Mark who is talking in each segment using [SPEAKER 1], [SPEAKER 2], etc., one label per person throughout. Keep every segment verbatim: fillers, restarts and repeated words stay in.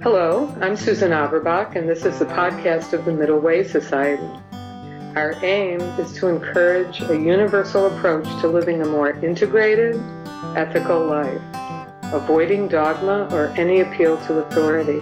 [SPEAKER 1] Hello, I'm Susan Averbach, and this is the podcast of the Middle Way Society. Our aim is to encourage a universal approach to living a more integrated, ethical life, avoiding dogma or any appeal to authority.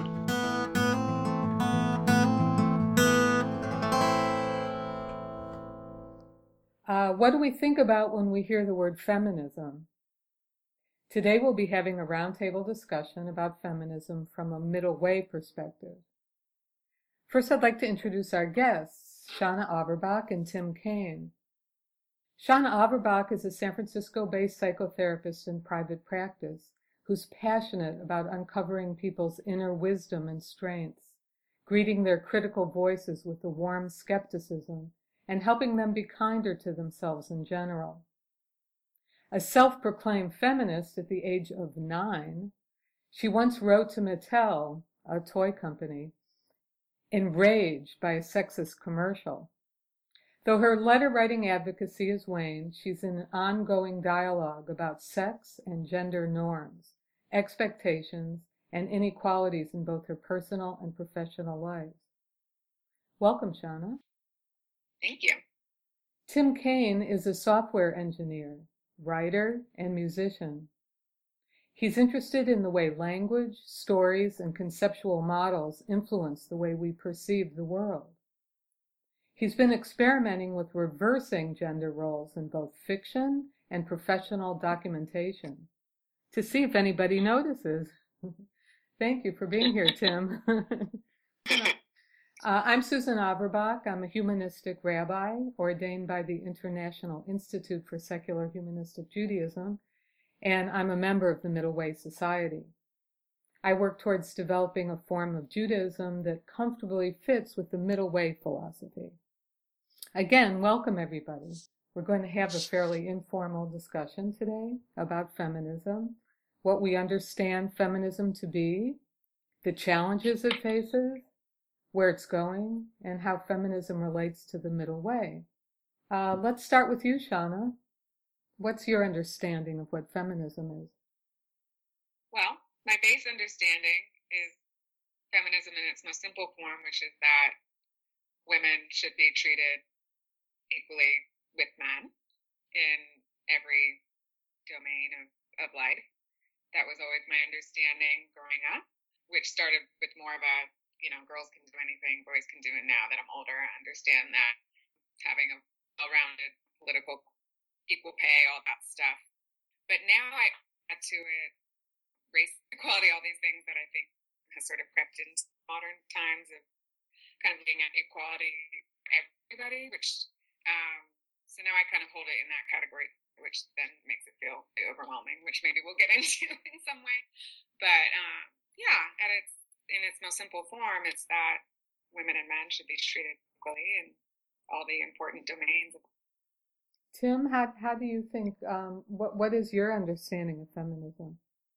[SPEAKER 1] Uh, what do we think about when we hear the word feminism? Today we'll be having a roundtable discussion about feminism from a middle way perspective. First, I'd like to introduce our guests, Shauna Averbach and Tim Kaine. Shauna Averbach is a San Francisco-based psychotherapist in private practice who's passionate about uncovering people's inner wisdom and strengths, greeting their critical voices with a warm skepticism, and helping them be kinder to themselves in general. A self-proclaimed feminist at the age of nine, she once wrote to Mattel, a toy company, enraged by a sexist commercial. Though her letter-writing advocacy has waned, she's in an ongoing dialogue about sex and gender norms, expectations, and inequalities in both her personal and professional lives. Welcome, Shauna.
[SPEAKER 2] Thank you.
[SPEAKER 1] Tim Kaine is a software engineer, writer, and musician. He's interested in the way language, stories, and conceptual models influence the way we perceive the world. He's been experimenting with reversing gender roles in both fiction and professional documentation to see if anybody notices. Thank you for being here, Tim. Uh, I'm Susan Averbach. I'm a humanistic rabbi ordained by the International Institute for Secular Humanistic Judaism, and I'm a member of the Middle Way Society. I work towards developing a form of Judaism that comfortably fits with the Middle Way philosophy. Again, welcome everybody. We're going to have a fairly informal discussion today about feminism, what we understand feminism to be, the challenges it faces, where it's going, and how feminism relates to the Middle Way. Uh, let's start with you, Shauna. What's your understanding of what feminism is?
[SPEAKER 2] Well, my base understanding is feminism in its most simple form, which is that women should be treated equally with men in every domain of, of life. That was always my understanding growing up, which started with more of a, you know, girls can do anything, boys can do it. Now that I'm older, I understand that having a well-rounded political equal pay, all that stuff. But now I add to it race equality, all these things that I think has sort of crept into modern times of kind of looking at equality for everybody, which, um, so now I kind of hold it in that category, which then makes it feel overwhelming, which maybe we'll get into in some way. But um, yeah, at its, in its most simple form, it's that women and men should be treated equally in all the important domains.
[SPEAKER 1] Tim, how how do you think? Um, what what is your understanding of feminism?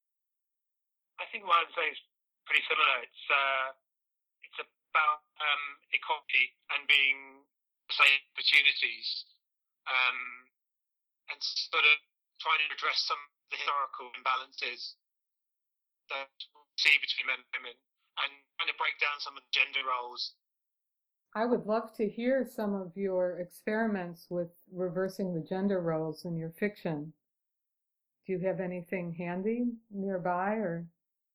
[SPEAKER 3] I think what I'd say is pretty similar. It's uh, it's about um, equality and being the same opportunities, um, and sort of trying to address some of the historical imbalances that we see between men and women, and trying to break down some of the gender roles.
[SPEAKER 1] I would love to hear some of your experiments with reversing the gender roles in your fiction. Do you have anything handy nearby, or?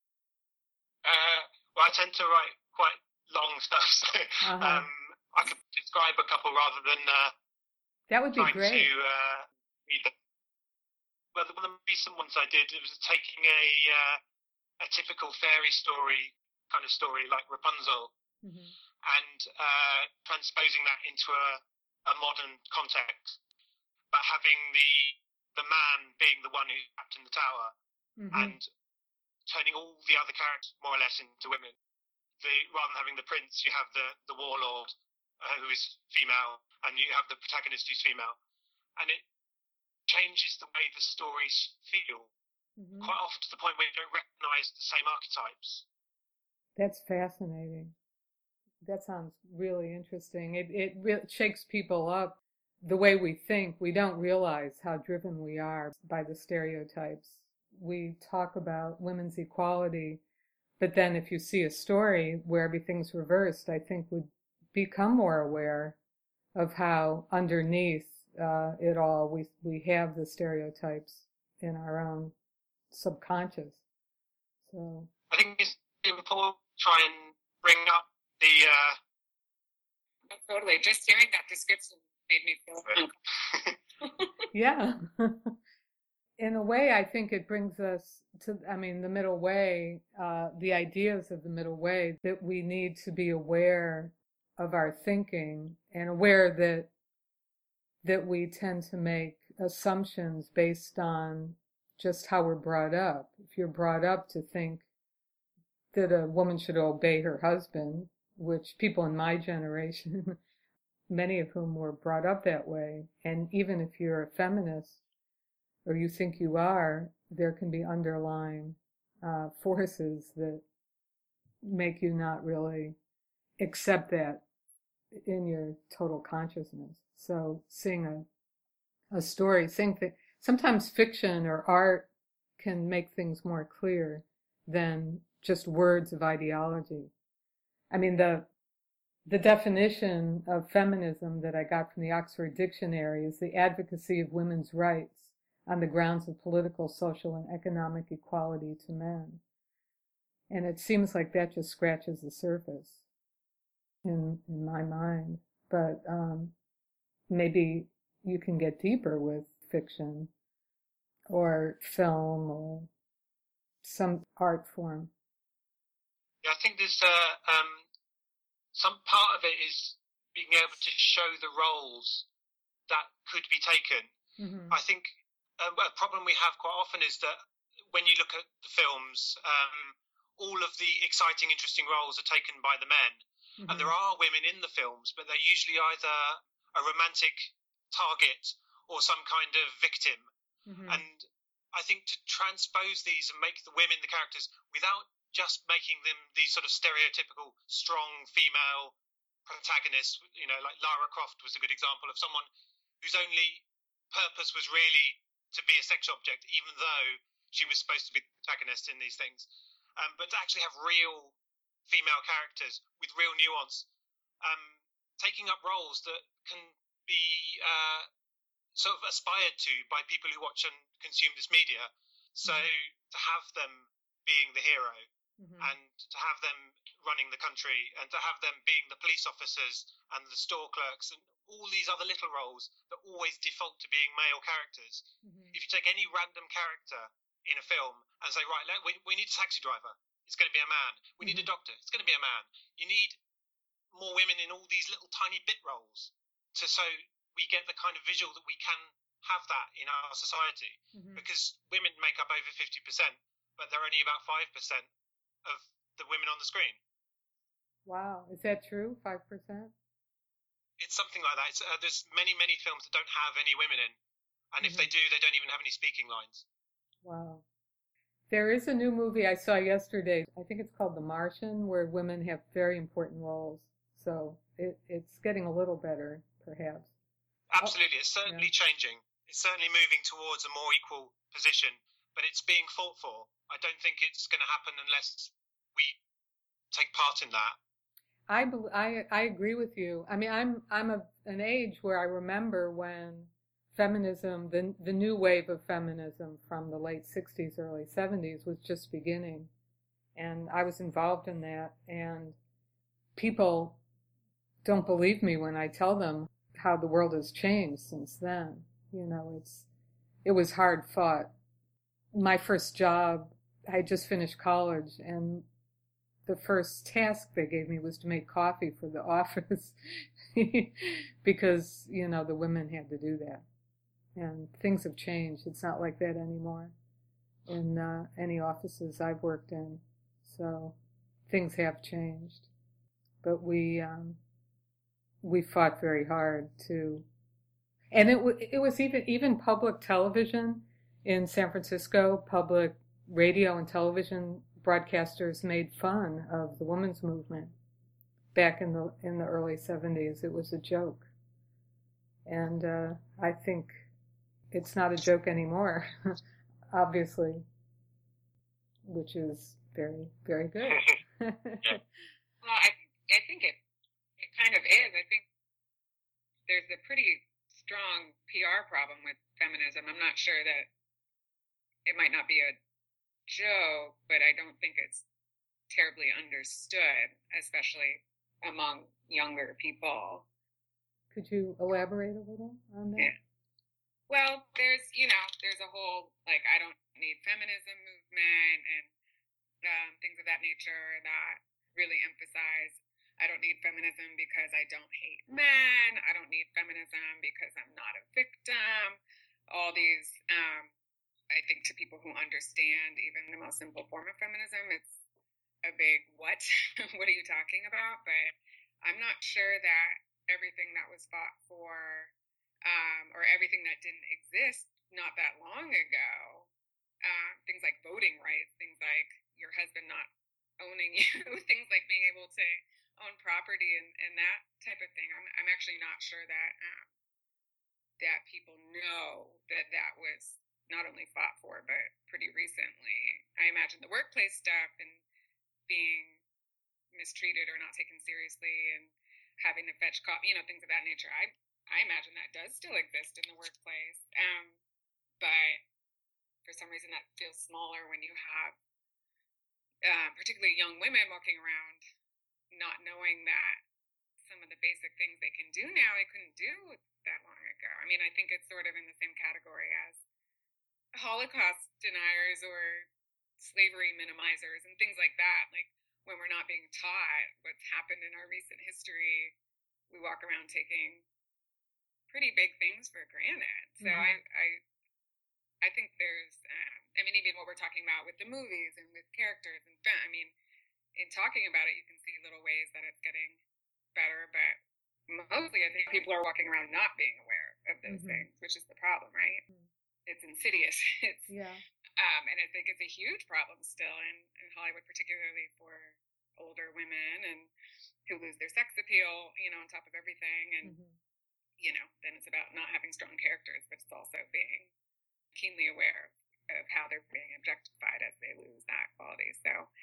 [SPEAKER 3] Uh, well, I tend to write quite long stuff, so
[SPEAKER 1] Uh-huh.
[SPEAKER 3] um, I could describe a couple rather than uh,
[SPEAKER 1] That would be
[SPEAKER 3] trying
[SPEAKER 1] great.
[SPEAKER 3] to uh, read them. Well, one of the recent ones I did, it was taking a uh, a typical fairy story kind of story like Rapunzel,
[SPEAKER 1] Mm-hmm.
[SPEAKER 3] and uh, transposing that into a, a modern context, but having the the man being the one who's trapped in the tower,
[SPEAKER 1] Mm-hmm.
[SPEAKER 3] and turning all the other characters more or less into women. The, rather than having the prince, you have the the warlord uh, who is female, and you have the protagonist who's female, and it changes the way the stories feel. Mm-hmm. Quite often to the point where you don't recognise the same archetypes.
[SPEAKER 1] That's fascinating. That sounds really interesting. It it re- shakes people up. The way we think, we don't realize how driven we are by the stereotypes. We talk about women's equality, But then if you see a story where everything's reversed, I think would become more aware of how underneath uh, it all we we have the stereotypes in our own subconscious. So
[SPEAKER 3] I think it's important to try and bring up the. Uh...
[SPEAKER 2] Totally, just hearing that description made me feel uncomfortable.
[SPEAKER 1] Yeah. In a way, I think it brings us to, I mean, the middle way, uh, the ideas of the middle way, that we need to be aware of our thinking and aware that that we tend to make assumptions based on just how we're brought up. If you're brought up to think that a woman should obey her husband, which people in my generation, many of whom were brought up that way, and even if you're a feminist, or you think you are, there can be underlying uh, forces that make you not really accept that in your total consciousness. So seeing a, a story, seeing th- sometimes fiction or art can make things more clear than just words of ideology. I mean, the the definition of feminism that I got from the Oxford Dictionary is the advocacy of women's rights on the grounds of political, social, and economic equality to men. And it seems like that just scratches the surface in in my mind. But um, maybe you can get deeper with fiction or film or some art form.
[SPEAKER 3] Yeah, I think there's uh, um, some part of it is being able to show the roles that could be taken.
[SPEAKER 1] Mm-hmm.
[SPEAKER 3] I think um, a problem we have quite often is that when you look at the films, um, all of the exciting, interesting roles are taken by the men. Mm-hmm. And there are women in the films, but they're usually either a romantic target or some kind of victim. Mm-hmm. And I think to transpose these and make the women the characters without just making them these sort of stereotypical strong female protagonists, you know, like Lara Croft was a good example of someone whose only purpose was really to be a sex object, even though she was supposed to be the protagonist in these things. Um, but to actually have real female characters with real nuance, um, taking up roles that can be uh, sort of aspired to by people who watch and consume this media. So mm-hmm. to have them being the hero, mm-hmm. and to have them running the country, and to have them being the police officers and the store clerks and all these other little roles that always default to being male characters. Mm-hmm. If you take any random character in a film and say, right, let, we, we need a taxi driver, it's going to be a man. We mm-hmm. need a doctor, it's going to be a man. You need more women in all these little tiny bit roles to so we get the kind of visual that we can have that in our society. Mm-hmm. Because women make up over fifty percent, but they're only about five percent of the women on the screen.
[SPEAKER 1] Wow, is that true? five percent?
[SPEAKER 3] It's something like that. It's, uh, there's many, many films that don't have any women in. And mm-hmm. if they do, they don't even have any speaking lines.
[SPEAKER 1] Wow. There is a new movie I saw yesterday. I think it's called The Martian, where women have very important roles. So it, it's getting a little better, perhaps.
[SPEAKER 3] Absolutely. It's certainly yeah. changing. It's certainly moving towards a more equal position, but it's being fought for. I don't think it's going to happen unless we take part in that.
[SPEAKER 1] I, I, I agree with you. I mean, I'm I'm of an age where I remember when feminism, the the new wave of feminism from the late sixties, early seventies was just beginning, and I was involved in that. And people don't believe me when I tell them how the world has changed since then. You know, it's it was hard fought. My first job, I just finished college, and the first task they gave me was to make coffee for the office because, you know, the women had to do that. And things have changed. It's not like that anymore in uh, any offices I've worked in. So things have changed. But we um, we fought very hard to, and it w- it was even even public television in San Francisco, public radio and television broadcasters made fun of the women's movement back in the in the early seventies. It was a joke, and uh, I think it's not a joke anymore, obviously, which is Very, very good.
[SPEAKER 3] Yeah.
[SPEAKER 2] Well, I I think it it kind of is. I think there's a pretty strong P R problem with feminism. I'm not sure that it might not be a joke, but I don't think it's terribly understood, especially among younger people.
[SPEAKER 1] Could you elaborate a little on that?
[SPEAKER 2] Yeah. Well, there's, you know, there's a whole, like, I don't need feminism movement and um, things of that nature that really emphasize I don't need feminism because I don't hate men. I don't need feminism because I'm not a victim. All these, um, I think to people who understand even the most simple form of feminism, it's a big what? What are you talking about? But I'm not sure that everything that was fought for um, or everything that didn't exist not that long ago, um, things like voting rights, things like your husband not owning you, things like being able to own property and, and that type of thing. I'm, I'm actually not sure that um, that people know that that was not only fought for, but pretty recently. I imagine the workplace stuff and being mistreated or not taken seriously and having to fetch coffee, you know, things of that nature. I I imagine that does still exist in the workplace. Um, but for some reason that feels smaller when you have uh, particularly young women walking around not knowing that some of the basic things they can do now they couldn't do that long ago. I mean, I think it's sort of in the same category as Holocaust deniers or slavery minimizers and things like that. Like when we're not being taught what's happened in our recent history, we walk around taking pretty big things for granted. So mm-hmm. I, I, I think there's, um, I mean, even what we're talking about with the movies and with characters and, I mean, in talking about it, you can see little ways that it's getting better, but mostly I think people are walking around not being aware of those mm-hmm. things, which is the problem, right? Mm-hmm. It's insidious. It's,
[SPEAKER 1] yeah.
[SPEAKER 2] Um, and I think it's a huge problem still in, in Hollywood, particularly for older women and who lose their sex appeal, you know, on top of everything. And, mm-hmm. you know, then it's about not having strong characters, but it's also being keenly aware of how they're being objectified as they lose that quality. So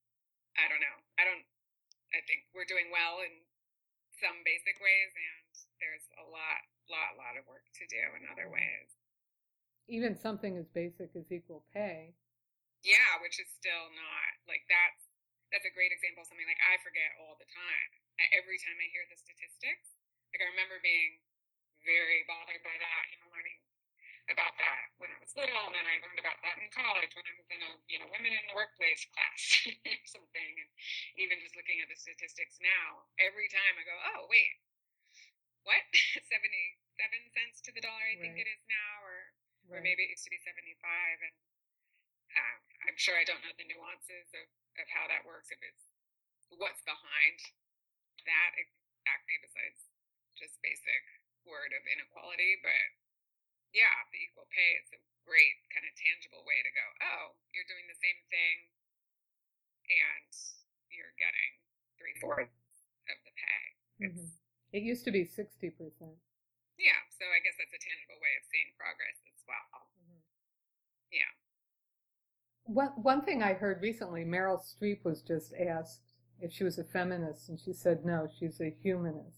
[SPEAKER 2] I don't know. I don't, I think we're doing well in some basic ways, and there's a lot, lot, lot of work to do in other ways.
[SPEAKER 1] Even something as basic as equal pay.
[SPEAKER 2] Yeah, which is still not, like, that's, that's a great example of something like I forget all the time. Every time I hear the statistics, like I remember being very bothered by that, you know, learning about that when I was little, and then I learned about that in college when I was in a, you know, women in the workplace class or something, and even just looking at the statistics now, every time I go, oh, wait, what? seventy-seven cents to the dollar, I right. think it is now, or right. or maybe it used to be seventy-five, and um, I'm sure I don't know the nuances of, of how that works, if it's what's behind that exactly besides just basic word of inequality, but yeah, the equal pay is a great kind of tangible way to go, oh, you're doing the same thing and you're getting three-fourths of the pay.
[SPEAKER 1] Mm-hmm. It used to be sixty percent.
[SPEAKER 2] Yeah, so I guess that's a tangible way of seeing progress as well. Mm-hmm. Yeah.
[SPEAKER 1] One, one thing I heard recently, Meryl Streep was just asked if she was a feminist, and she said no, she's a humanist.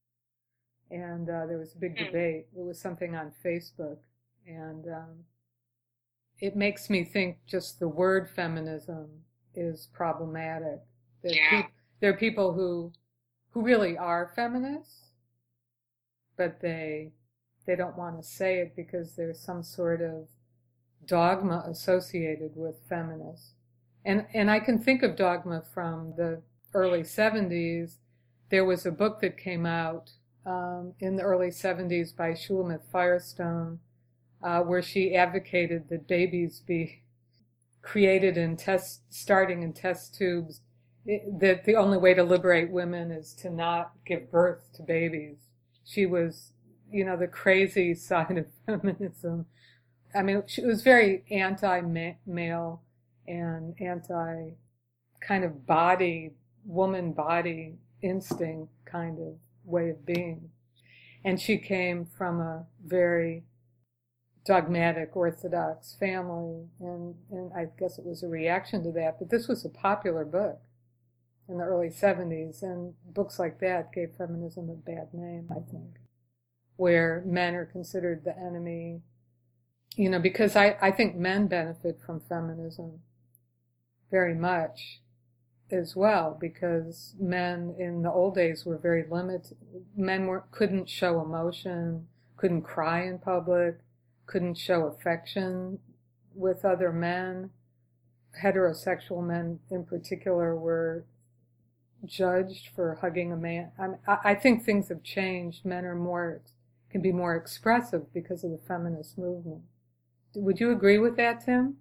[SPEAKER 1] And uh, there was a big debate. It was something on Facebook. And um, it makes me think just the word feminism is problematic. There,
[SPEAKER 2] yeah.
[SPEAKER 1] pe- there are people who who really are feminists, but they they don't want to say it because there's some sort of dogma associated with feminists. And, and I can think of dogma from the early seventies. There was a book that came out Um, in the early seventies by Shulamith Firestone, uh, where she advocated that babies be created in test, starting in test tubes, it, that the only way to liberate women is to not give birth to babies. She was, you know, the crazy side of feminism. I mean, she was very anti-male and anti kind of body, woman body instinct kind of way of being. And she came from a very dogmatic Orthodox family, and, and I guess it was a reaction to that, but this was a popular book in the early seventies, and books like that gave feminism a bad name, I think, where men are considered the enemy, you know, because I, I think men benefit from feminism very much as well, because men in the old days were very limited. Men were, couldn't show emotion, couldn't cry in public, couldn't show affection with other men. Heterosexual men in particular were judged for hugging a man. I, I think things have changed. Men are more, can be more expressive because of the feminist movement. Would you agree with that, Tim?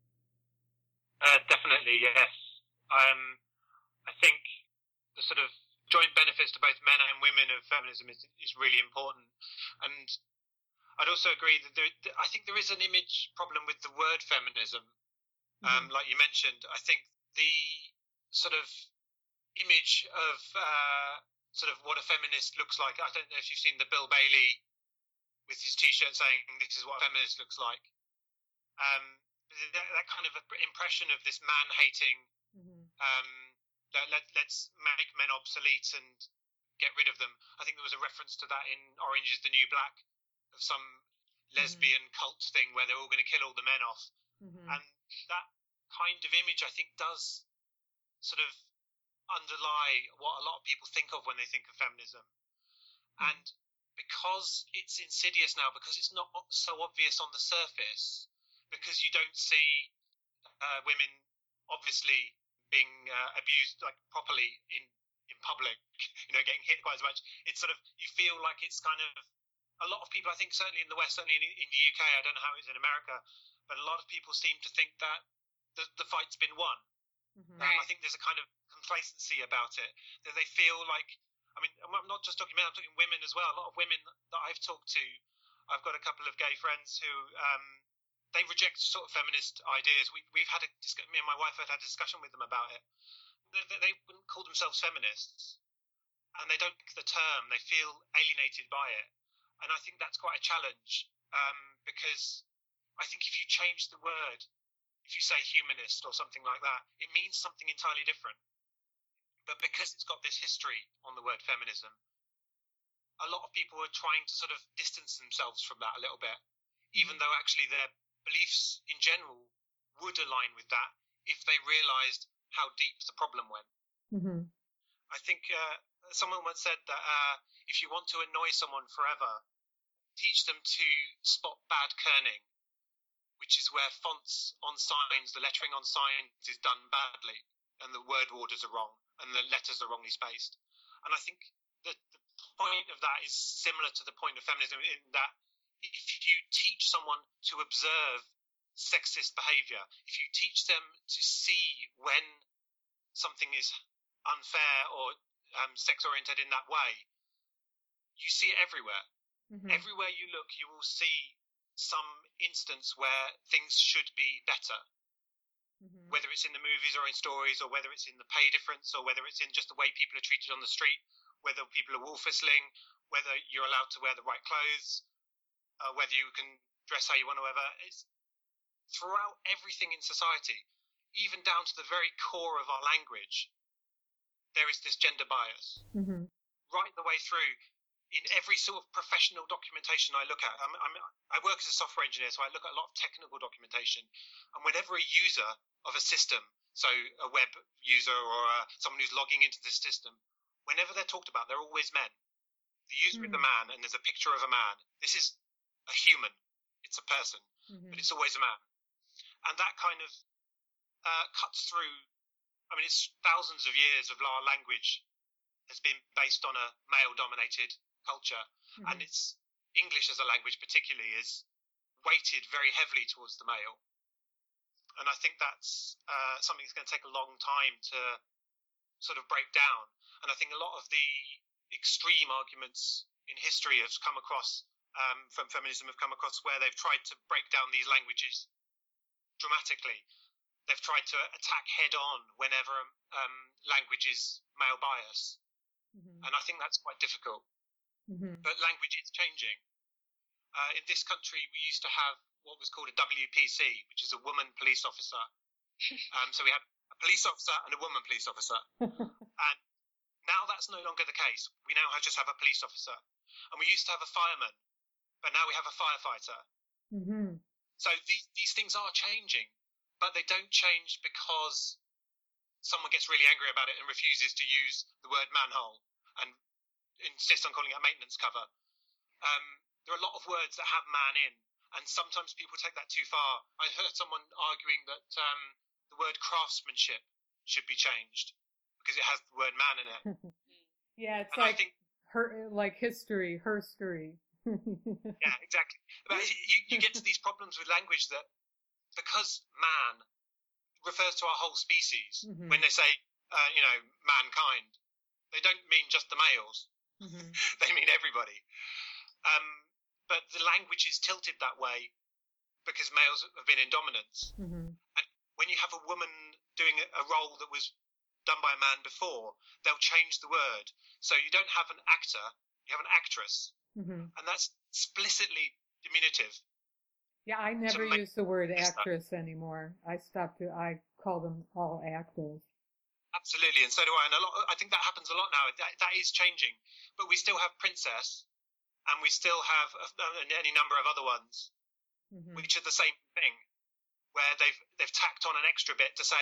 [SPEAKER 3] Uh, definitely, yes. Um, I think the sort of joint benefits to both men and women of feminism is, is really important. And I'd also agree that there, I think there is an image problem with the word feminism. Um, mm-hmm. Like you mentioned, I think the sort of image of uh, sort of what a feminist looks like. I don't know if you've seen the Bill Bailey with his T-shirt saying "This is what a feminist looks like." Um, that, that kind of impression of this man-hating. Mm-hmm. Um, let, let, let's make men obsolete and get rid of them. I think there was a reference to that in Orange is the New Black, of some lesbian mm-hmm. cult thing where they're all going to kill all the men off. Mm-hmm. And that kind of image, I think, does sort of underlie what a lot of people think of when they think of feminism. Mm-hmm. And because it's insidious now, because it's not so obvious on the surface, because you don't see uh, women obviously being uh, abused like properly in, in public, you know, getting hit quite as much, it's sort of, you feel like it's kind of, a lot of people, I think certainly in the West, certainly in, in the U K, I don't know how it is in America, but a lot of people seem to think that the, the fight's been won. Mm-hmm. Um, I think there's a kind of complacency about it, that they feel like, I mean, I'm not just talking men, I'm talking women as well. A lot of women that I've talked to, I've got a couple of gay friends who, um, they reject sort of feminist ideas. We, we've had a, me and my wife have had a discussion with them about it. They, they, they wouldn't call themselves feminists, and they don't like the term. They feel alienated by it. And I think that's quite a challenge, um, because I think if you change the word, if you say humanist or something like that, it means something entirely different. But because it's got this history on the word feminism, a lot of people are trying to sort of distance themselves from that a little bit, even though actually their beliefs in general would align with that if they realised how deep the problem went. Mm-hmm. I think uh, someone once said that uh, if you want to annoy someone forever, teach them to spot bad kerning, which is where fonts on signs, the lettering on signs is done badly, and the word orders are wrong, and the letters are wrongly spaced. And I think that the point of that is similar to the point of feminism, in that if you teach someone to observe sexist behaviour, if you teach them to see when something is unfair or um, sex-oriented in that way, you see it everywhere. Mm-hmm. Everywhere you look, you will see some instance where things should be better. Mm-hmm. Whether it's in the movies or in stories, or whether it's in the pay difference, or whether it's in just the way people are treated on the street, whether people are wolf whistling, whether you're allowed to wear the right clothes, Uh, whether you can dress how you want to, whatever. It's throughout everything in society, even down to the very core of our language, there is this gender bias. Mm-hmm. Right the way through, in every sort of professional documentation I look at. I'm, I'm, I work as a software engineer, so I look at a lot of technical documentation. And whenever a user of a system, so a web user or uh, someone who's logging into this system, whenever they're talked about, they're always men. The user mm-hmm. is a man, and there's a picture of a man. This is a human, it's a person, mm-hmm. but it's always a man. And that kind of uh, cuts through, I mean, it's thousands of years of our language has been based on a male-dominated culture, mm-hmm. and it's English as a language particularly is weighted very heavily towards the male. And I think that's uh, something that's going to take a long time to sort of break down. And I think a lot of the extreme arguments in history have come across Um, from feminism have come across where they've tried to break down these languages dramatically. They've tried to attack head on whenever um, language is male bias. Mm-hmm. And I think that's quite difficult. Mm-hmm. But language is changing. uh, in this country, we used to have what was called a W P C, which is a woman police officer. Um, so we had a police officer and a woman police officer. And now that's no longer the case. We now have, just have a police officer. And we used to have a fireman, but now we have a firefighter.
[SPEAKER 1] Mm-hmm.
[SPEAKER 3] So these, these things are changing, but they don't change because someone gets really angry about it and refuses to use the word manhole and insists on calling it a maintenance cover. Um, there are a lot of words that have man in, and sometimes people take that too far. I heard someone arguing that um, the word craftsmanship should be changed because it has the word man in it.
[SPEAKER 1] Yeah, it's
[SPEAKER 3] and
[SPEAKER 1] like
[SPEAKER 3] I think,
[SPEAKER 1] her, like history, herstory.
[SPEAKER 3] yeah, exactly. But you, you get to these problems with language that because man refers to our whole species,
[SPEAKER 1] mm-hmm.
[SPEAKER 3] when they say, uh, you know, mankind, they don't mean just the males.
[SPEAKER 1] Mm-hmm.
[SPEAKER 3] They mean everybody. Um, but the language is tilted that way because males have been in dominance.
[SPEAKER 1] Mm-hmm.
[SPEAKER 3] And when you have a woman doing a, a role that was done by a man before, they'll change the word. So you don't have an actor, you have an actress.
[SPEAKER 1] Mm-hmm.
[SPEAKER 3] And that's explicitly diminutive.
[SPEAKER 1] Yeah, I never use the word actress anymore. I stopped to, I call them all actors.
[SPEAKER 3] Absolutely, and so do I. And a lot, I think that happens a lot now. That, that is changing. But we still have princess, and we still have any number of other ones, mm-hmm. which are the same thing, where they've they've tacked on an extra bit to say,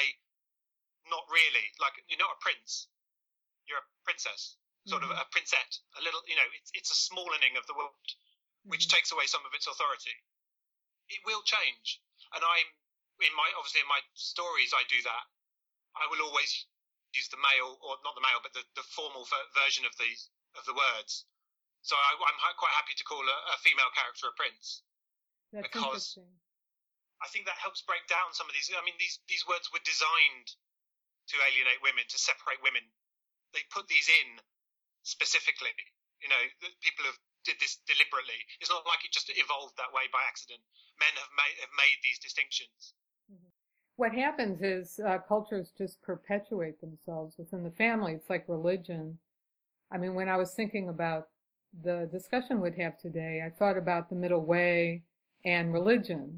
[SPEAKER 3] not really. Like, you're not a prince, you're a princess, sort mm-hmm. of a princette. A little, you know, it's it's a smallening of the word, which mm-hmm. takes away some of its authority. It will change, and I'm in my obviously in my stories I do that. I will always use the male, or not the male, but the, the formal ver- version of these of the words. So I, I'm ha- quite happy to call a, a female character a prince.
[SPEAKER 1] That's
[SPEAKER 3] because
[SPEAKER 1] interesting.
[SPEAKER 3] I think that helps break down some of these. I mean, these these words were designed to alienate women, to separate women. They put these in specifically. You know, people have did this deliberately. It's not like it just evolved that way by accident. Men have made have made these distinctions.
[SPEAKER 1] Mm-hmm. What happens is uh, cultures just perpetuate themselves within the family. It's like religion. I mean, when I was thinking about the discussion we'd have today, I thought about the middle way and religion.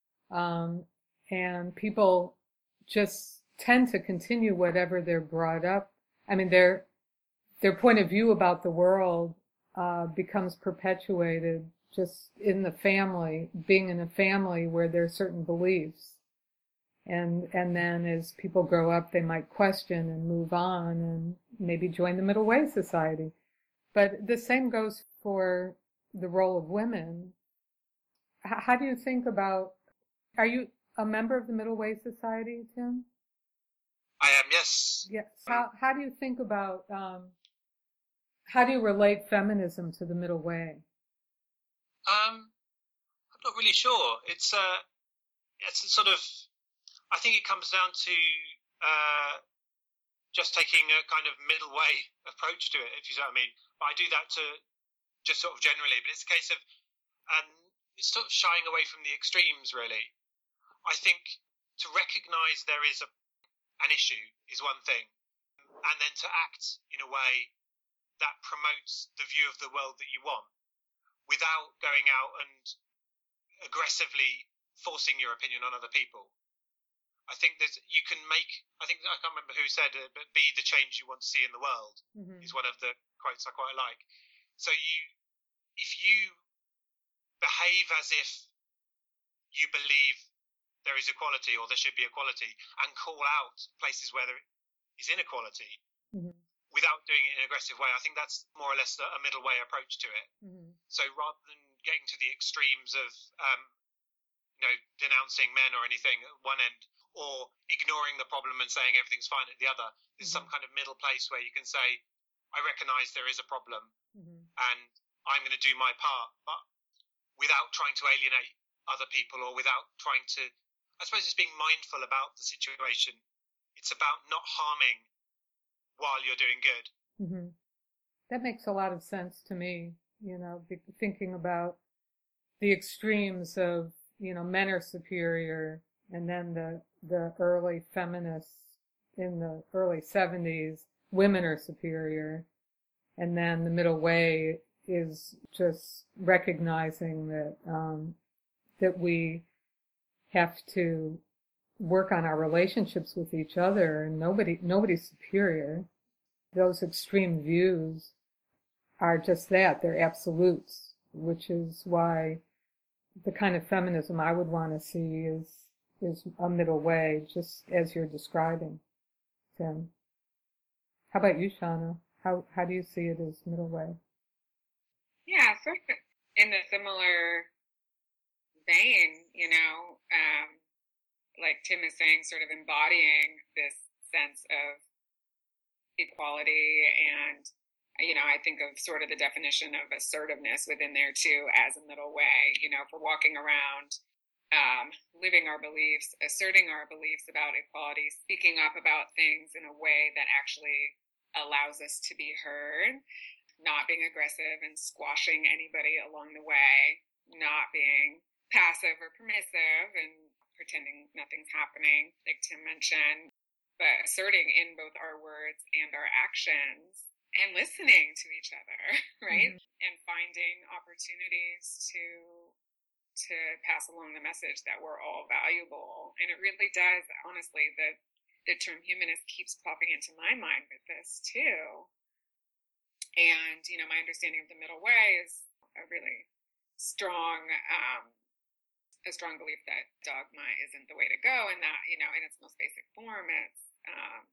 [SPEAKER 1] Um, and people just tend to continue whatever they're brought up. I mean, their their point of view about the world uh, becomes perpetuated just in the family, being in a family where there are certain beliefs. And and then as people grow up, they might question and move on and maybe join the middle way society. But the same goes for the role of women. H- how do you think about, are you a member of the middle way society, Tim?
[SPEAKER 3] I am, yes.
[SPEAKER 1] Yes. How how do you think about, um, how do you relate feminism to the middle way?
[SPEAKER 3] Um, I'm not really sure. It's, uh, it's a sort of, I think it comes down to uh, just taking a kind of middle way approach to it, if you see what I mean. But I do that to just sort of generally, but it's a case of um, it's sort of shying away from the extremes, really. I think to recognise there is a, an issue is one thing, and then to act in a way that promotes the view of the world that you want without going out and aggressively forcing your opinion on other people. I think that you can make, I think, I can't remember who said it, but be the change you want to see in the world mm-hmm. is one of the quotes I quite like. So you, if you behave as if you believe there is equality or there should be equality and call out places where there is inequality mm-hmm. without doing it in an aggressive way, I think that's more or less a, a middle way approach to it. Mm-hmm. So rather than getting to the extremes of, um, you know, denouncing men or anything at one end, or ignoring the problem and saying everything's fine at the other. There's mm-hmm. some kind of middle place where you can say, I recognise there is a problem mm-hmm. and I'm going to do my part, but without trying to alienate other people or without trying to, I suppose it's being mindful about the situation. It's about not harming while you're doing good.
[SPEAKER 1] Mm-hmm. That makes a lot of sense to me, you know, thinking about the extremes of, you know, men are superior, and then the the early feminists in the early seventies, women are superior. And then the middle way is just recognizing that um, that we have to work on our relationships with each other, and nobody nobody's superior. Those extreme views are just that, they're absolutes, which is why the kind of feminism I would want to see is is a middle way, just as you're describing, Tim. How about you, Shauna? How how do you see it as middle way?
[SPEAKER 2] Yeah, sort of in a similar vein, you know, um, like Tim is saying, sort of embodying this sense of equality. And, you know, I think of sort of the definition of assertiveness within there too as a middle way. You know, if we're walking around um, living our beliefs, asserting our beliefs about equality, speaking up about things in a way that actually allows us to be heard, not being aggressive and squashing anybody along the way, not being passive or permissive and pretending nothing's happening, like Tim mentioned, but asserting in both our words and our actions and listening to each other, right? Mm-hmm. And finding opportunities to to pass along the message that we're all valuable. And it really does, honestly, the, the term humanist keeps popping into my mind with this too. And, you know, my understanding of the middle way is a really strong, um, a strong belief that dogma isn't the way to go, and that, you know, in its most basic form, it's um,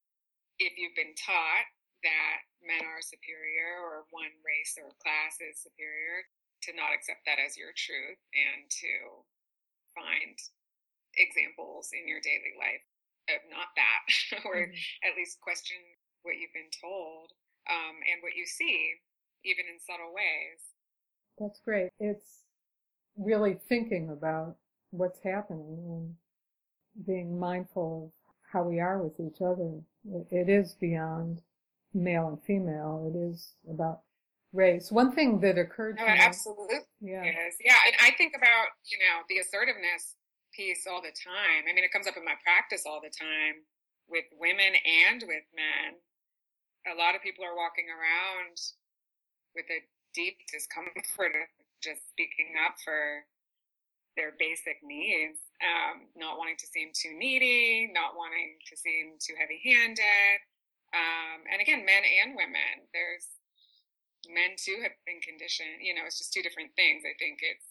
[SPEAKER 2] if you've been taught that men are superior or one race or class is superior, to not accept that as your truth and to find examples in your daily life of not that, or mm-hmm. at least question what you've been told um, and what you see, even in subtle ways.
[SPEAKER 1] That's great. It's really thinking about what's happening and being mindful of how we are with each other. It, it is beyond male and female. It is about race. One thing that occurred to
[SPEAKER 2] no,
[SPEAKER 1] me.
[SPEAKER 2] Absolutely.
[SPEAKER 1] Yeah.
[SPEAKER 2] Is. Yeah. And I think about, you know, the assertiveness piece all the time. I mean, it comes up in my practice all the time with women and with men. A lot of people are walking around with a deep discomfort of just speaking up for their basic needs, um, not wanting to seem too needy, not wanting to seem too heavy-handed. Um, and again, men and women. There's men too have been conditioned. You know, it's just two different things. I think it's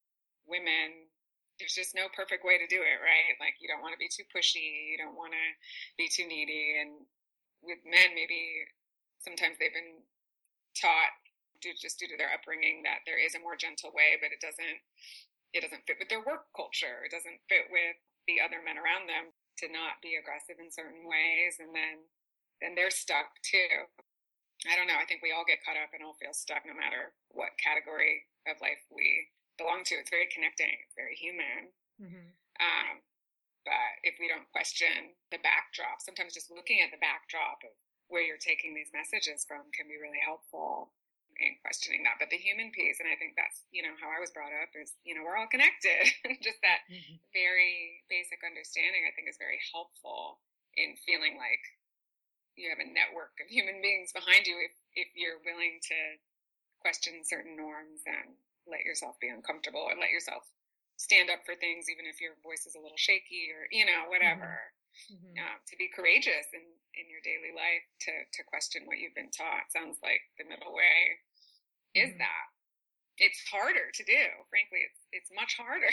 [SPEAKER 2] women. There's just no perfect way to do it, right? Like, you don't want to be too pushy. You don't want to be too needy. And with men, maybe sometimes they've been taught, due, just due to their upbringing, that there is a more gentle way, but it doesn't, it doesn't fit with their work culture. It doesn't fit with the other men around them to not be aggressive in certain ways. And then, then they're stuck too. I don't know. I think we all get caught up and all feel stuck no matter what category of life we belong to. It's very connecting. It's very human. Mm-hmm. Um, but if we don't question the backdrop, sometimes just looking at the backdrop of where you're taking these messages from can be really helpful in questioning that. But the human piece, and I think that's, you know, how I was brought up is, you know, we're all connected. Just that mm-hmm. very basic understanding, I think, is very helpful in feeling like you have a network of human beings behind you if, if you're willing to question certain norms and let yourself be uncomfortable or let yourself stand up for things even if your voice is a little shaky or, you know, whatever. Mm-hmm. Um, to be courageous in, in your daily life, to, to question what you've been taught. Sounds like the middle way is mm-hmm. that. It's harder to do. Frankly, it's it's much harder.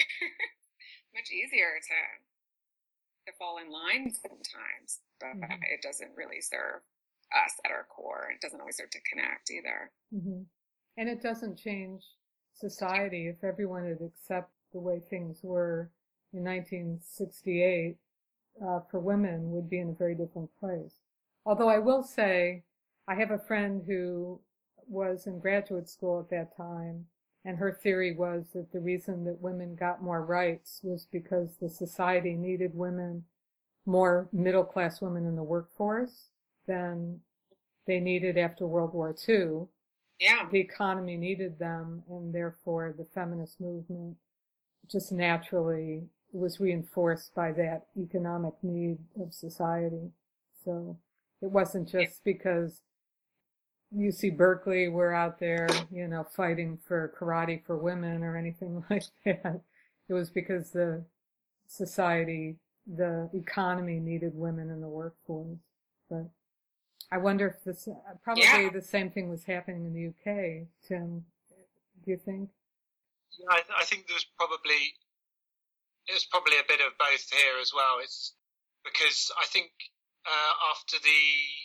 [SPEAKER 2] Much easier to to fall in line sometimes, but mm-hmm. it doesn't really serve us at our core. It doesn't always serve to connect either.
[SPEAKER 1] Mm-hmm. And it doesn't change society. If everyone would accept the way things were in nineteen sixty-eight, uh, for women would be in a very different place. Although I will say, I have a friend who was in graduate school at that time, and her theory was that the reason that women got more rights was because the society needed women, more middle-class women in the workforce than they needed after World War Two.
[SPEAKER 2] Yeah.
[SPEAKER 1] The economy needed them, and therefore the feminist movement just naturally was reinforced by that economic need of society. So it wasn't just because U C Berkeley were out there, you know, fighting for karate for women or anything like that. It was because the society, the economy needed women in the workforce. But I wonder if this, probably
[SPEAKER 2] Yeah.
[SPEAKER 1] the same thing was happening in the U K, Tim. Do you think?
[SPEAKER 3] Yeah, I, I think there was probably it was probably a bit of both here as well. It's because I think uh, after the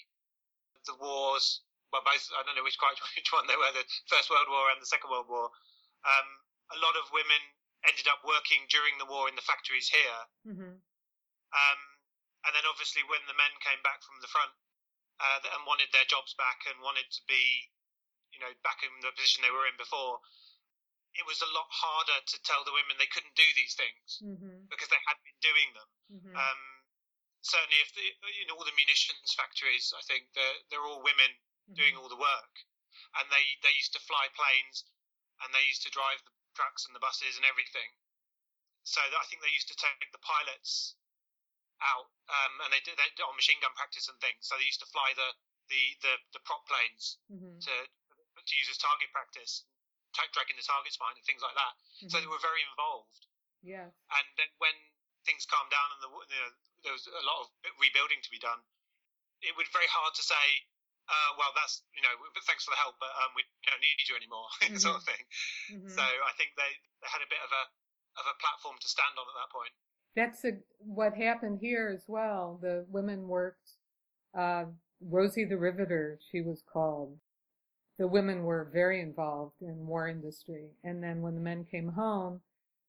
[SPEAKER 3] the wars, well, both I don't know which quite which one they were, the First World War and the Second World War. Um, a lot of women ended up working during the war in the factories here,
[SPEAKER 1] Mm-hmm.
[SPEAKER 3] um, and then obviously when the men came back from the front uh, and wanted their jobs back and wanted to be, you know, back in the position they were in before, it was a lot harder to tell the women they couldn't do these things
[SPEAKER 1] Mm-hmm.
[SPEAKER 3] because they had been doing them.
[SPEAKER 1] Mm-hmm.
[SPEAKER 3] Um, certainly, if the, in all the munitions factories, I think they're, they're all women
[SPEAKER 1] Mm-hmm.
[SPEAKER 3] doing all the work, and they, they used to fly planes, and they used to drive the trucks and the buses and everything. So I think they used to take the pilots out, um, and they did they did on machine gun practice and things. So they used to fly the the the, the prop planes
[SPEAKER 1] Mm-hmm.
[SPEAKER 3] to to use as target practice, t- dragging the targets behind and things like that.
[SPEAKER 1] Mm-hmm.
[SPEAKER 3] So they were very involved.
[SPEAKER 1] Yes.
[SPEAKER 3] And then when things calmed down and the, you know, there was a lot of rebuilding to be done, it would be very hard to say, uh, well, that's, you know, but thanks for the help, but um, we don't need you anymore,
[SPEAKER 1] Mm-hmm.
[SPEAKER 3] sort of thing.
[SPEAKER 1] Mm-hmm.
[SPEAKER 3] So I think they, they had a bit of a of a platform to stand on at that point.
[SPEAKER 1] That's a, what happened here as well. The women worked, uh, Rosie the Riveter, she was called. The women were very involved in war industry. And then when the men came home,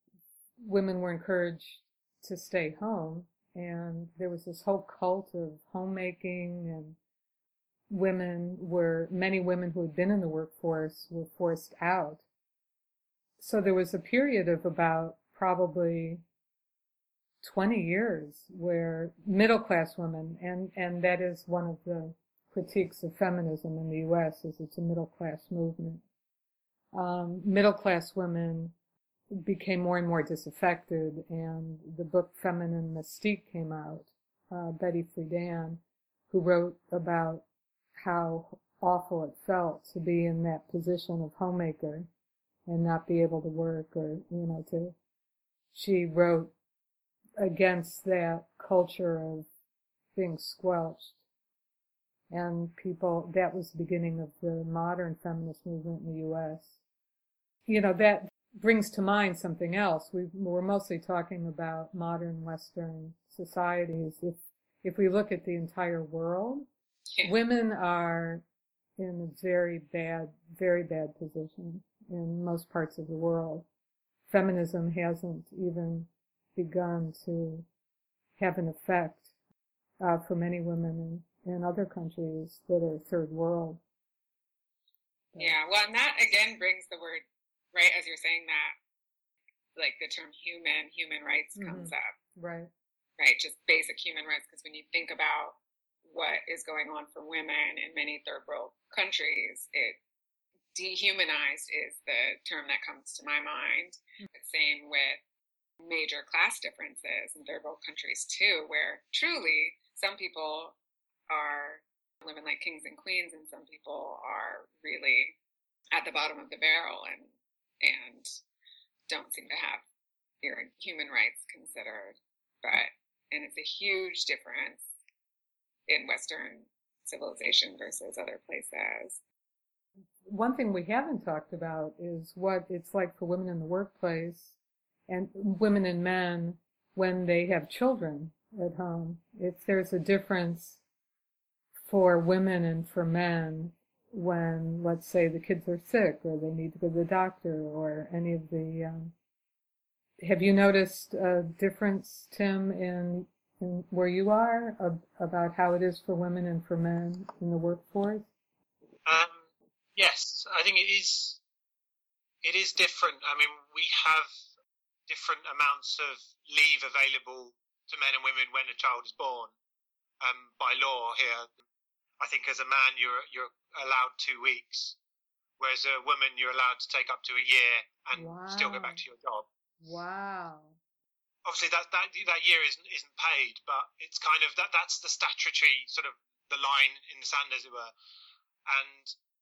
[SPEAKER 1] women were encouraged to stay home. And there was this whole cult of homemaking, and women were, many women who had been in the workforce were forced out. So there was a period of about probably twenty years where middle class women, and, and that is one of the critiques of feminism in the U S, is it's a middle class movement. Um, middle class women became more and more disaffected, and the book Feminine Mystique came out. Uh, Betty Friedan, who wrote about how awful it felt to be in that position of homemaker and not be able to work, or, you know, to, she wrote against that culture of being squelched. And people, that was the beginning of the modern feminist movement in the U S. You know, that brings to mind something else. We, we're mostly talking about modern Western societies. If, if we look at the entire world,
[SPEAKER 2] Yeah.
[SPEAKER 1] women are in a very bad, very bad position in most parts of the world. Feminism hasn't even begun to have an effect uh, for many women in, in other countries that are third world. But,
[SPEAKER 2] Yeah, well, and that again brings the word, right, as you're saying that, like the term human, human rights
[SPEAKER 1] Mhm.
[SPEAKER 2] comes up,
[SPEAKER 1] right.
[SPEAKER 2] right? Just basic human rights, because when you think about what is going on for women in many third world countries, it dehumanized is the term that comes to my mind. Mm-hmm. Same with major class differences in third world countries too, where truly some people are living like kings and queens, and some people are really at the bottom of the barrel and and don't seem to have their human rights considered. But and it's a huge difference in Western civilization versus other places.
[SPEAKER 1] One thing we haven't talked about is what it's like for women in the workplace and women and men when they have children at home. If there's a difference for women and for men when, let's say, the kids are sick or they need to go to the doctor or any of the, um, have you noticed a difference, Tim, in, in where you are ab- about how it is for women and for men in the workforce?
[SPEAKER 3] Um, yes, I think it is. It is different. I mean, we have different amounts of leave available to men and women when a child is born. Um, by law here, I think as a man you're you're allowed two weeks, whereas a woman you're allowed to take up to a year and
[SPEAKER 1] Wow.
[SPEAKER 3] still go back to your job.
[SPEAKER 1] Wow.
[SPEAKER 3] Obviously, that that that year isn't isn't paid, but it's kind of that that's the statutory sort of the line in the sand, as it were. And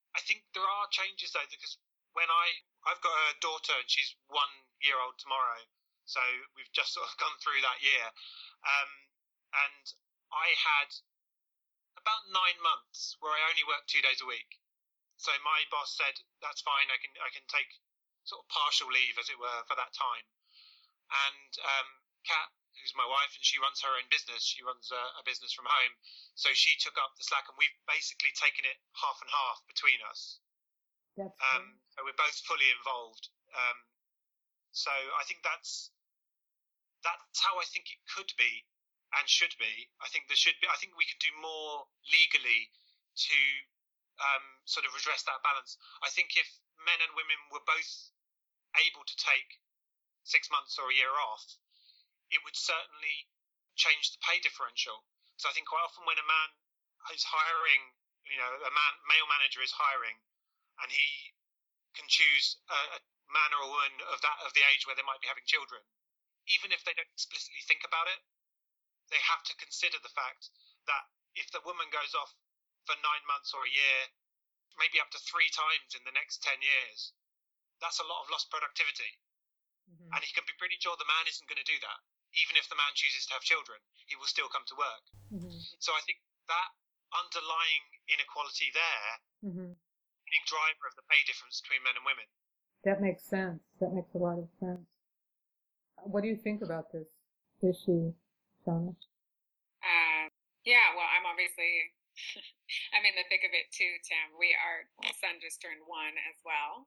[SPEAKER 3] I think there are changes though, because when I I've got a daughter and she's one year old tomorrow, so we've just sort of gone through that year, um, and I had about nine months where I only worked two days a week. So my boss said that's fine. I can I can take sort of partial leave, as it were, for that time. And um, Kat, who's my wife, and she runs her own business. She runs a, a business from home, so she took up the slack, and we've basically taken it half and half between us.
[SPEAKER 1] That's
[SPEAKER 3] um, so we're both fully involved. Um, so I think that's that's how I think it could be and should be. I think there should be. I think we could do more legally to um, sort of redress that balance. I think if men and women were both able to take six months or a year off, it would certainly change the pay differential. So I think quite often when a man is hiring, you know, a man, male manager is hiring, and he can choose a, a man or a woman of that of the age where they might be having children, even if they don't explicitly think about it, they have to consider the fact that if the woman goes off for nine months or a year, maybe up to three times in the next ten years, that's a lot of lost productivity. Mm-hmm. And he can be pretty sure the man isn't going to do that. Even if the man chooses to have children, he will still come to work. Mm-hmm. So I think that underlying inequality there, mm-hmm. big driver of the pay difference between men and women.
[SPEAKER 1] That makes sense. That makes a lot of sense. What do you think about this issue, Shauna?
[SPEAKER 2] Um, yeah, well, I'm obviously, I'm in the thick of it too, Tim. We, our son just turned one as well.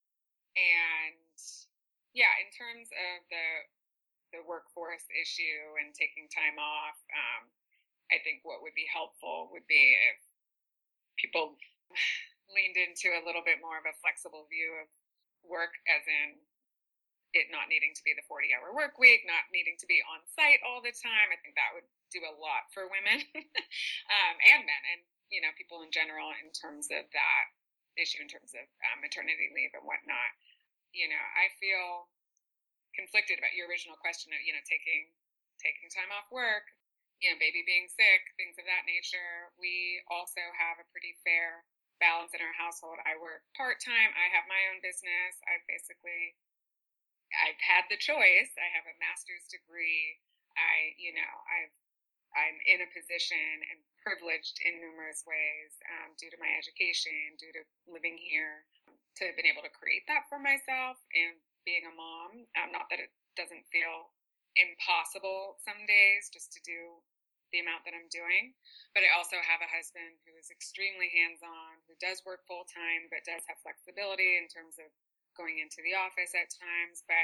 [SPEAKER 2] And yeah, in terms of the the workforce issue and taking time off, um, I think what would be helpful would be if people leaned into a little bit more of a flexible view of work, as in it not needing to be the forty-hour work week, not needing to be on site all the time. I think that would do a lot for women um, and men, and you know, people in general, in terms of that issue, in terms of um, maternity leave and whatnot. You know, I feel conflicted about your original question of, you know, taking taking time off work, you know, baby being sick, things of that nature. We also have a pretty fair balance in our household. I work part-time. I have my own business. I've basically, I've had the choice. I have a master's degree. I, you know, I've, I'm in a position and privileged in numerous ways um, due to my education, due to living here, to have been able to create that for myself and being a mom. Um, not that it doesn't feel impossible some days just to do the amount that I'm doing, but I also have a husband who is extremely hands-on, who does work full-time, but does have flexibility in terms of going into the office at times. But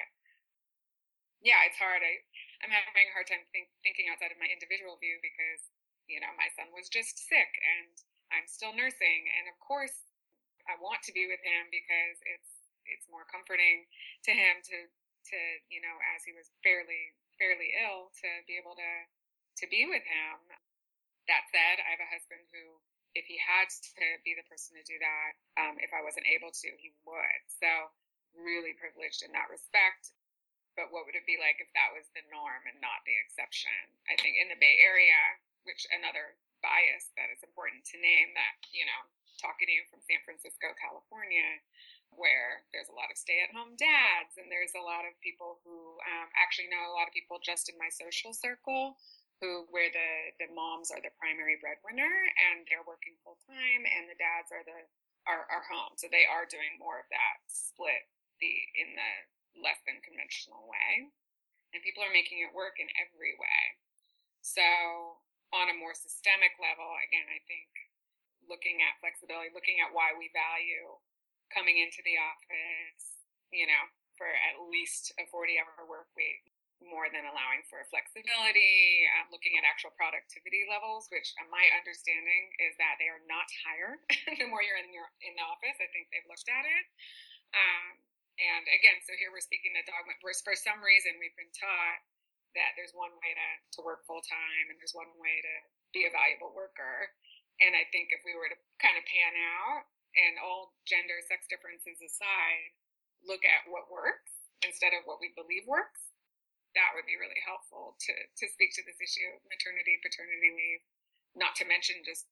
[SPEAKER 2] yeah, it's hard. I, I'm having a hard time think, thinking outside of my individual view because, you know, my son was just sick and I'm still nursing. And of course, I want to be with him because it's it's more comforting to him to to you know, as he was fairly fairly ill, to be able to to be with him. That said, I have a husband who, if he had to be the person to do that, um, if I wasn't able to, he would. So really privileged in that respect. But what would it be like if that was the norm and not the exception? I think in the Bay Area, which another bias that is important to name, that, you know, talking to you from San Francisco, California, where there's a lot of stay-at-home dads, and there's a lot of people who um, actually know a lot of people just in my social circle who, where the, the moms are the primary breadwinner and they're working full-time, and the dads are the are, are home. So they are doing more of that split the in the less than conventional way, and people are making it work in every way. So on a more systemic level, again, I think looking at flexibility, looking at why we value coming into the office, you know, for at least a forty-hour work week, more than allowing for flexibility, um, looking at actual productivity levels, which uh, my understanding is that they are not higher the more you're in your in the office. I think they've looked at it. Um, and again, so here we're speaking the dogma. Whereas for some reason we've been taught that there's one way to, to work full time and there's one way to be a valuable worker. And I think if we were to kind of pan out and all gender, sex differences aside, look at what works instead of what we believe works, that would be really helpful to, to speak to this issue of maternity, paternity leave, not to mention just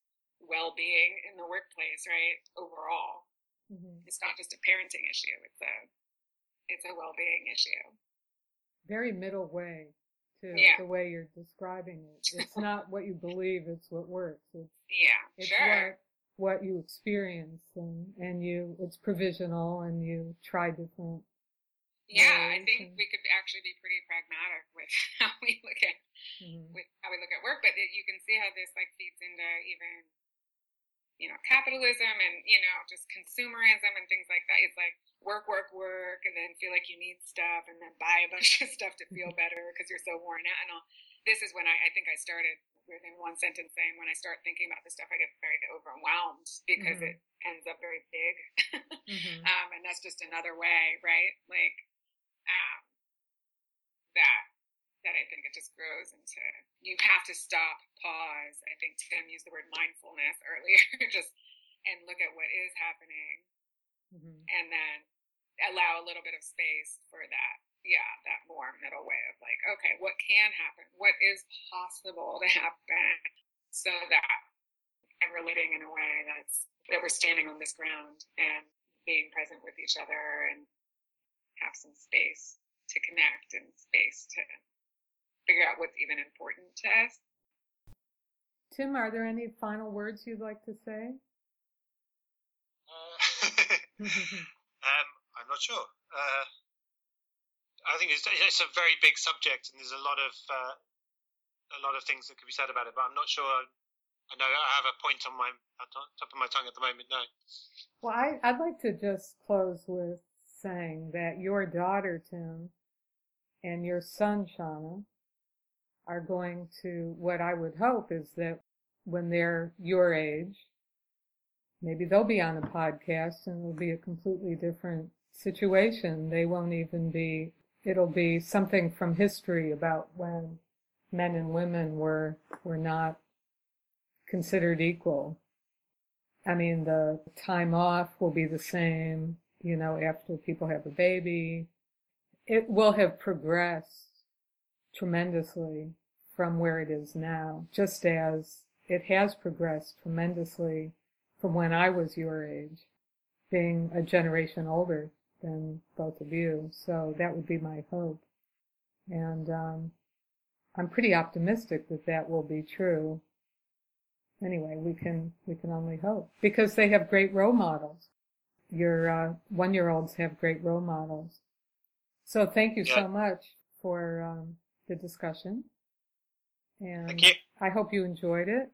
[SPEAKER 2] well-being in the workplace, right? Overall, mm-hmm. It's not just a parenting issue; it's a it's a well-being issue.
[SPEAKER 1] Very middle way, too.
[SPEAKER 2] Yeah.
[SPEAKER 1] The way you're describing it, it's not what you believe; it's what works. It's,
[SPEAKER 2] yeah,
[SPEAKER 1] it's
[SPEAKER 2] sure.
[SPEAKER 1] What, what you experience, and and you it's provisional, and you try different.
[SPEAKER 2] Yeah, I think and, we could actually be pretty pragmatic with how we look at mm-hmm. with how we look at work, but it, you can see how this like feeds into even, you know, capitalism and, you know, just consumerism and things like that. It's like work, work, work, and then feel like you need stuff, and then buy a bunch of stuff to feel better because you're so worn out and all. This is when I, I think I started within one sentence saying, when I start thinking about this stuff, I get very overwhelmed because mm-hmm. it ends up very big. mm-hmm. um, and that's just another way, right? Like, um, that, that I think it just grows into, you have to stop, pause. I think Tim used the word mindfulness earlier, just, and look at what is happening mm-hmm. and then allow a little bit of space for that. Yeah, that more middle way of like, okay, what can happen? What is possible to happen so that I'm relating in a way that's, that we're standing on this ground and being present with each other and have some space to connect and space to figure out what's even important to us.
[SPEAKER 1] Tim, are there any final words you'd like to say?
[SPEAKER 3] Uh, um, I'm not sure. Uh, I think it's, it's a very big subject, and there's a lot of uh, a lot of things that could be said about it. But I'm not sure. I know I have a point on my on top of my tongue at the moment. No.
[SPEAKER 1] Well, I, I'd like to just close with saying that your daughter, Tim, and your son, Shauna, are going to, what I would hope is that when they're your age, maybe they'll be on a podcast and it'll be a completely different situation. They won't even be, it'll be something from history about when men and women were, were not considered equal. I mean, the time off will be the same, you know, after people have a baby. It will have progressed tremendously from where it is now, just as it has progressed tremendously from when I was your age, being a generation older than both of you. So that would be my hope. And um, I'm pretty optimistic that that will be true. Anyway, we can we can only hope, because they have great role models. Your uh, one-year-olds have great role models. So thank you yeah. so much for um, the discussion. And
[SPEAKER 3] thank you.
[SPEAKER 1] I hope you enjoyed it.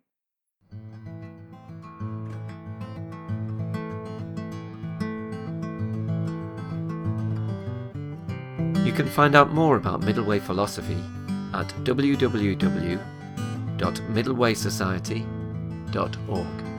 [SPEAKER 4] You can find out more about Middle Way philosophy at w w w dot middle way society dot org.